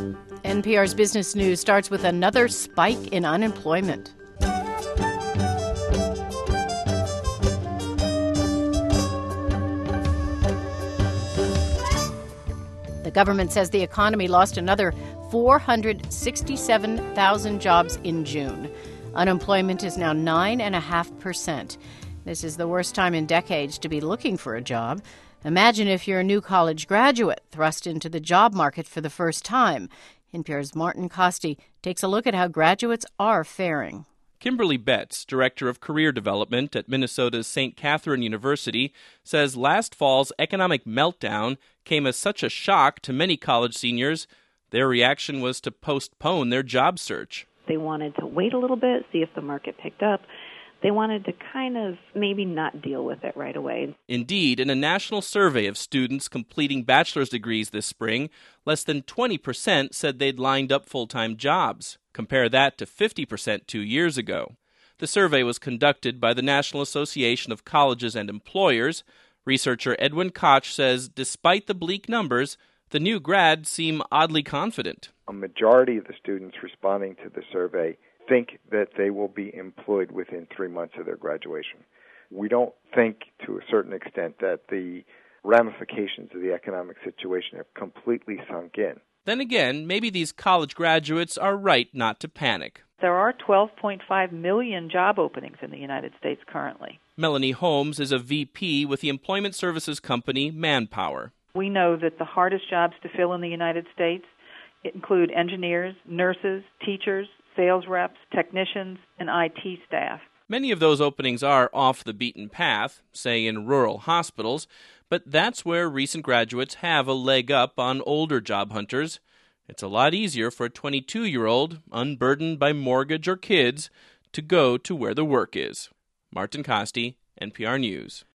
NPR's Business News starts with another spike in unemployment. The government says the economy lost another 467,000 jobs in June. Unemployment is now 9.5%. This is the worst time in decades to be looking for a job. Imagine if you're a new college graduate thrust into the job market for the first time. NPR's Martin Costi takes a look at how graduates are faring. Kimberly Betts, Director of Career Development at Minnesota's St. Catherine University, says last fall's economic meltdown came as such a shock to many college seniors, their reaction was to postpone their job search. They wanted to wait a little bit, see if the market picked up. They wanted to kind of maybe not deal with it right away. Indeed, in a national survey of students completing bachelor's degrees this spring, less than 20% said they'd lined up full-time jobs. Compare that to 50% 2 years ago. The survey was conducted by the National Association of Colleges and Employers. Researcher Edwin Koch says despite the bleak numbers, the new grads seem oddly confident. A majority of the students responding to the survey think that they will be employed within 3 months of their graduation. We don't think, to a certain extent, that the ramifications of the economic situation have completely sunk in. Then again, maybe these college graduates are right not to panic. There are 12.5 million job openings in the United States currently. Melanie Holmes is a VP with the employment services company Manpower. We know that the hardest jobs to fill in the United States include engineers, nurses, teachers, sales reps, technicians, and IT staff. Many of those openings are off the beaten path, say in rural hospitals, but that's where recent graduates have a leg up on older job hunters. It's a lot easier for a 22-year-old, unburdened by mortgage or kids, to go to where the work is. Martin Costi, NPR News.